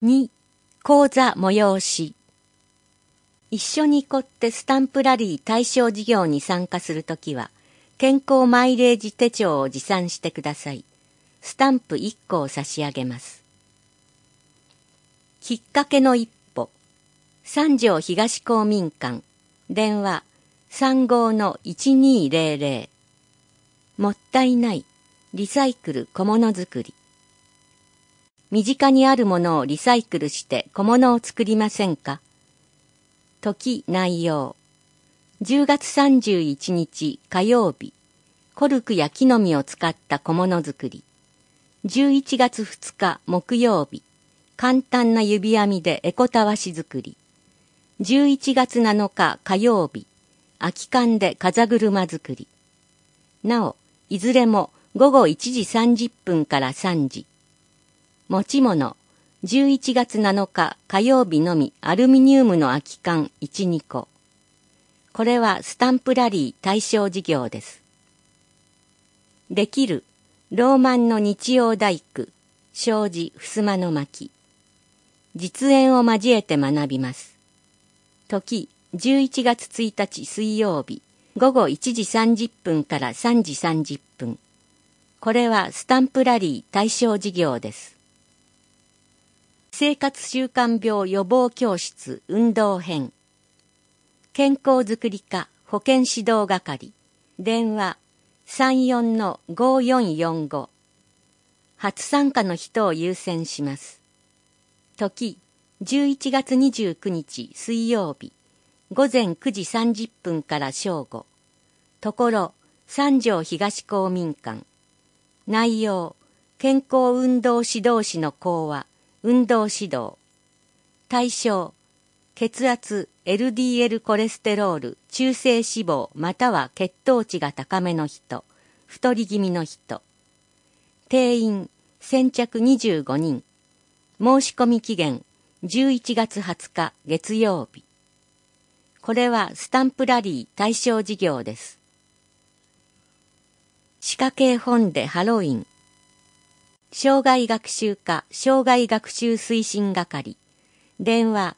2、講座催し。一緒に凝ってスタンプラリー対象事業に参加するときは、健康マイレージ手帳を持参してください。スタンプ1個を差し上げます。きっかけの一歩。三条東公民館。電話35-1200。もったいない。リサイクル小物作り。身近にあるものをリサイクルして小物を作りませんか？時内容。10月31日火曜日。コルクや木の実を使った小物作り。11月2日木曜日。簡単な指編みでエコたわし作り。11月7日火曜日。空き缶で風車作り。なお、いずれも午後1時30分から3時。持ち物、11月7日火曜日のみアルミニウムの空き缶1、2個。これはスタンプラリー対象事業です。できる、ローマンの日曜大工、障子襖の巻。実演を交えて学びます。時、11月1日水曜日、午後1時30分から3時30分。これはスタンプラリー対象事業です。生活習慣病予防教室運動編。健康づくり課保健指導係。電話34-5445。初参加の人を優先します。時、11月29日水曜日。午前9時30分から正午。ところ、三条東公民館。内容、健康運動指導士の講話、運動指導。対象、血圧、LDL コレステロール、中性脂肪または血糖値が高めの人、太り気味の人。定員、先着25人。申し込み期限、11月20日月曜日。これはスタンプラリー対象事業です。歯科系本でハロウィン。障害学習課障害学習推進係。電話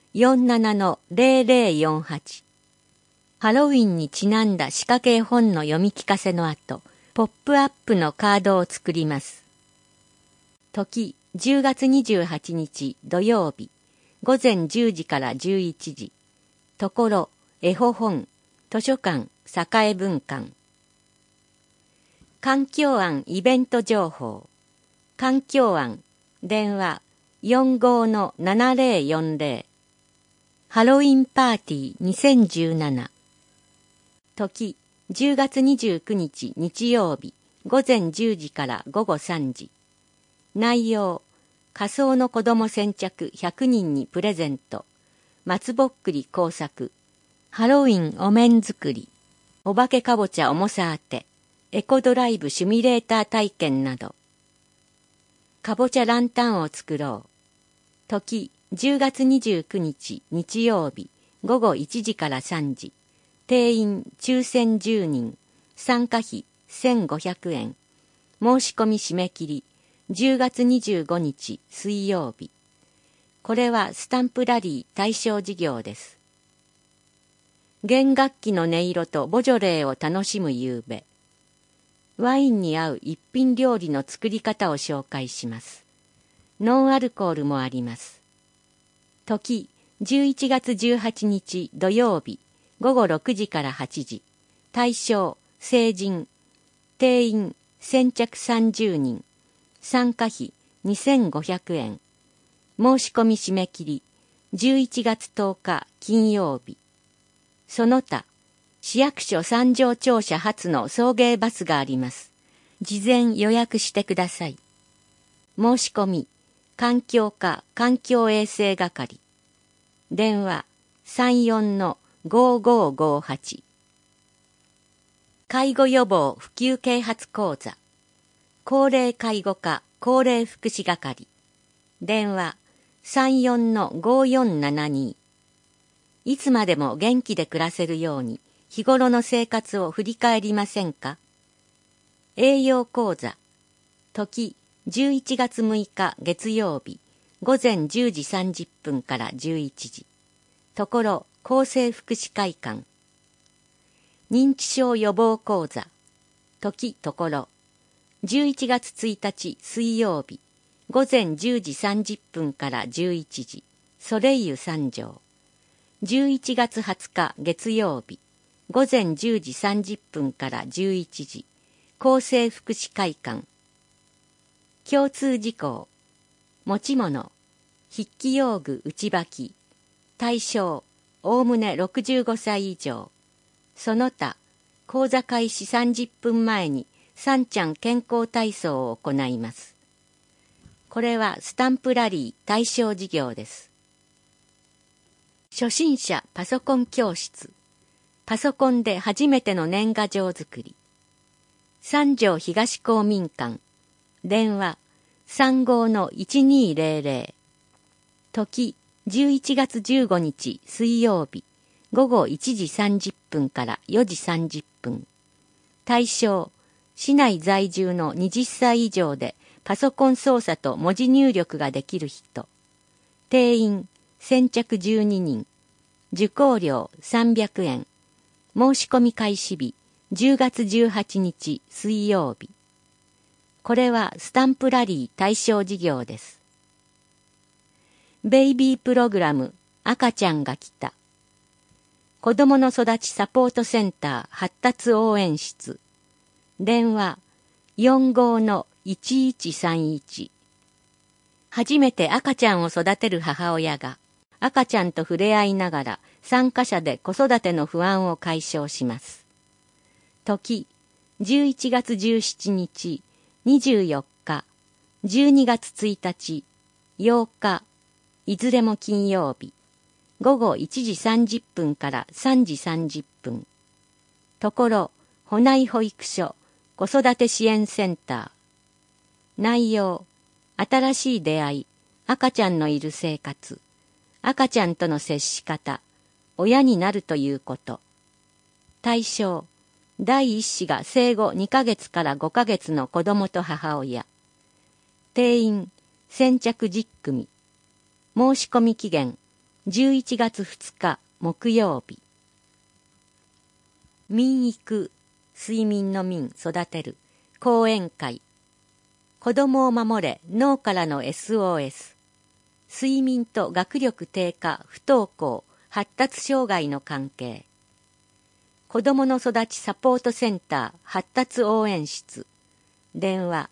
47-0048。ハロウィンにちなんだ歯科系本の読み聞かせの後、ポップアップのカードを作ります。時、10月28日土曜日。午前10時から11時。ところ、絵本、図書館、栄文館。環境案イベント情報。環境案、電話45-7040。ハロウィンパーティー2017。時、10月29日日曜日、午前10時から午後3時。内容、仮装の子供先着100人にプレゼント。松ぼっくり工作。ハロウィンお面作り。お化けかぼちゃ重さ当て。エコドライブシミュレーター体験など。かぼちゃランタンを作ろう。時、10月29日日曜日、午後1時から3時。定員抽選10人。参加費1500円。申し込み締め切り、10月25日水曜日。これはスタンプラリー対象事業です。弦楽器の音色とボジョレーを楽しむ夕べ。ワインに合う一品料理の作り方を紹介します。ノンアルコールもあります。時、11月18日土曜日、午後6時から8時。対象、成人。定員、先着30人。参加費、2500円。申し込み締め切り、11月10日金曜日。その他、市役所三条庁舎発の送迎バスがあります。事前予約してください。申し込み、環境課環境衛生係。電話34-5558。介護予防普及啓発講座。高齢介護課高齢福祉係。電話34-5472。いつまでも元気で暮らせるように日頃の生活を振り返りませんか？栄養講座。時11月6日月曜日午前10時30分から11時。ところ、厚生福祉会館。認知症予防講座。時ところ。11月1日水曜日。午前10時30分から11時。ソレイユ三条。11月20日月曜日。午前10時30分から11時。厚生福祉会館。共通事項。持ち物。筆記用具内履き。対象。おおむね65歳以上。その他、講座開始30分前にさんちゃん健康体操を行います。これはスタンプラリー対象事業です。初心者パソコン教室。パソコンで初めての年賀状作り。三条東公民館。電話35-1200。時11月15日水曜日。午後1時30分から4時30分。対象、市内在住の20歳以上でパソコン操作と文字入力ができる人。定員、先着12人。受講料300円。申し込み開始日、10月18日水曜日。これはスタンプラリー対象事業です。ベイビープログラム、赤ちゃんが来た。子どもの育ちサポートセンター発達応援室。電話45-1131。初めて赤ちゃんを育てる母親が赤ちゃんと触れ合いながら参加者で子育ての不安を解消します。時11月17日、24日、12月1日、8日、いずれも金曜日。午後1時30分から3時30分。ところ、保内保育所、子育て支援センター。内容、新しい出会い、赤ちゃんのいる生活、赤ちゃんとの接し方、親になるということ。対象、第一子が生後2ヶ月から5ヶ月の子供と母親。定員、先着10組。申し込み期限、11月2日木曜日。民育、睡眠の民育てる、講演会。子供を守れ、脳からの SOS。睡眠と学力低下、不登校、発達障害の関係。子供の育ちサポートセンター発達応援室。電話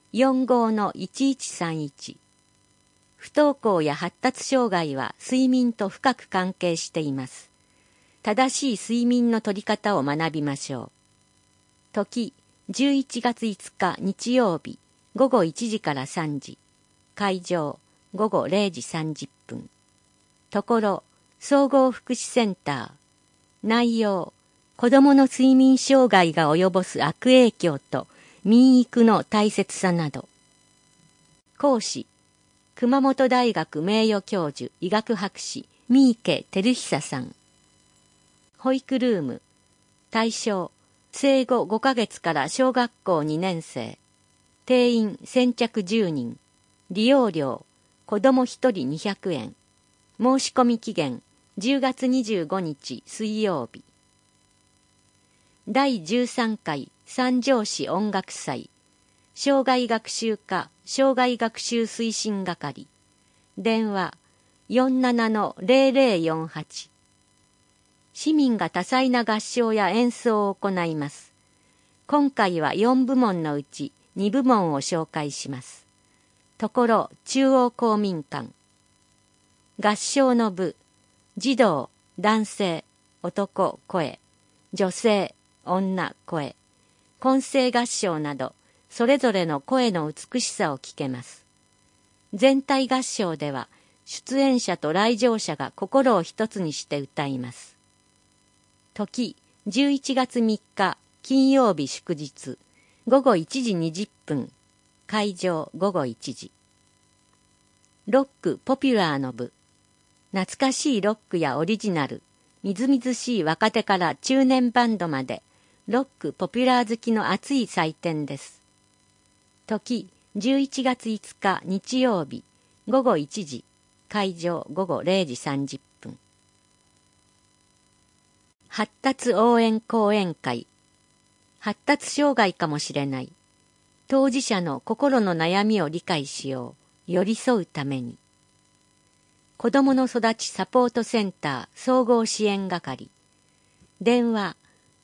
45-1131。不登校や発達障害は睡眠と深く関係しています。正しい睡眠の取り方を学びましょう。時、11月5日日曜日、午後1時から3時。会場、午後0時30分。ところ、総合福祉センター。内容、子供の睡眠障害が及ぼす悪影響と民育の大切さなど。講師、熊本大学名誉教授医学博士三池照久さん。保育ルーム。対象、生後5ヶ月から小学校2年生。定員先着10人。利用料、子供1人200円。申し込み期限、10月25日水曜日。第13回三条市音楽祭。障害学習課障害学習推進係。電話47-0048。市民が多彩な合唱や演奏を行います。今回は4部門のうち2部門を紹介します。ところ中央公民館。合唱の部、児童、男性、男、声、女性、女、声、混声合唱など、それぞれの声の美しさを聞けます。全体合唱では、出演者と来場者が心を一つにして歌います。時、11月3日、金曜日祝日、午後1時20分、会場午後1時。ロックポピュラーの部。懐かしいロックやオリジナル、みずみずしい若手から中年バンドまで、ロックポピュラー好きの熱い祭典です。時、11月5日日曜日、 午後1時、会場午後0時30分。発達応援講演会。発達障害かもしれない。当事者の心の悩みを理解しよう。寄り添うために。子どもの育ちサポートセンター総合支援係。電話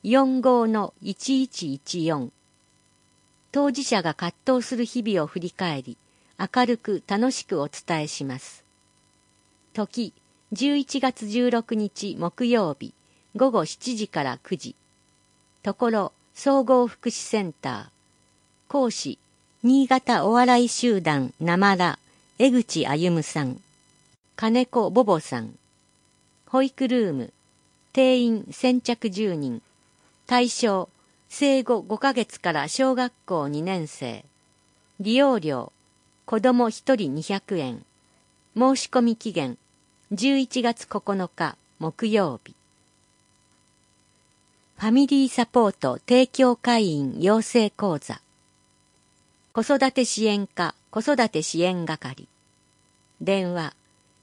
45-1114。当事者が葛藤する日々を振り返り、明るく楽しくお伝えします。時、11月16日木曜日、午後7時から9時。ところ、総合福祉センター。講師、新潟お笑い集団なまら、江口歩さん。金子ボボさん。保育ルーム。定員先着10人。対象、生後5ヶ月から小学校2年生。利用料、子供1人200円。申し込み期限、11月9日木曜日。ファミリーサポート提供会員養成講座。子育て支援課子育て支援係。電話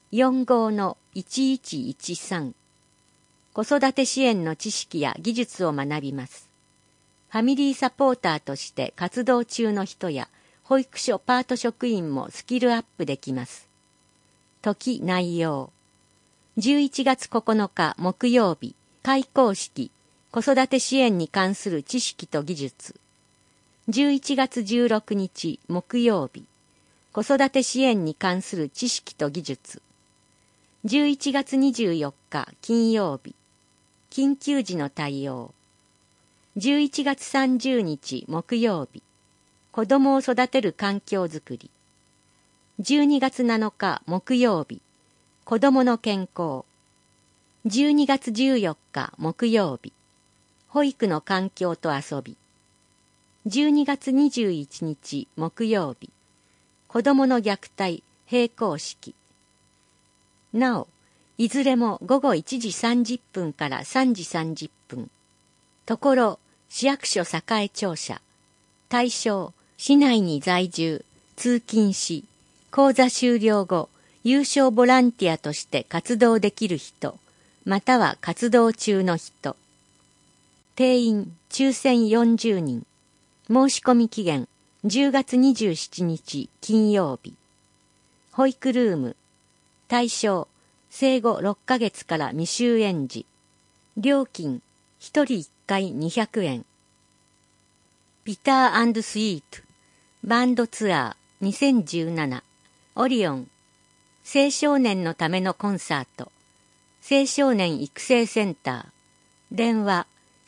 45-1113。子育て支援の知識や技術を学びます。ファミリーサポーターとして活動中の人や保育所パート職員もスキルアップできます。時内容。11月9日木曜日、開講式、子育て支援に関する知識と技術。11月16日木曜日、子育て支援に関する知識と技術。11月24日金曜日、緊急時の対応。11月30日木曜日、子供を育てる環境づくり。12月7日木曜日、子供の健康。12月14日木曜日、保育の環境と遊び。12月21日木曜日、子供の虐待閉講式。なお、いずれも午後1時30分から3時30分。ところ、市役所栄庁舎。対象、市内に在住、通勤し、講座終了後、有償ボランティアとして活動できる人、または活動中の人。定員、抽選40人。申し込み期限、10月27日金曜日。保育ルーム。対象、生後6ヶ月から未就園児。料金、1人1回200円。ビター&スイート、バンドツアー2017、オリオン、青少年のためのコンサート、青少年育成センター、電話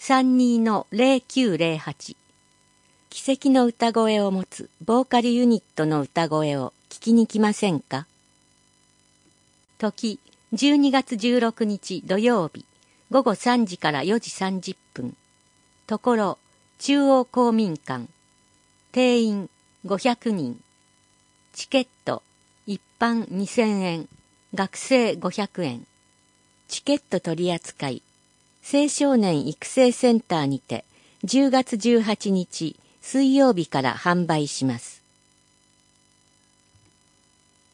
32-0908。奇跡の歌声を持つボーカルユニットの歌声を聞きに来ませんか？時、12月16日土曜日、午後3時から4時30分。ところ、中央公民館。定員500人。チケット、一般2000円、学生500円。チケット取り扱い。青少年育成センターにて10月18日水曜日から販売します。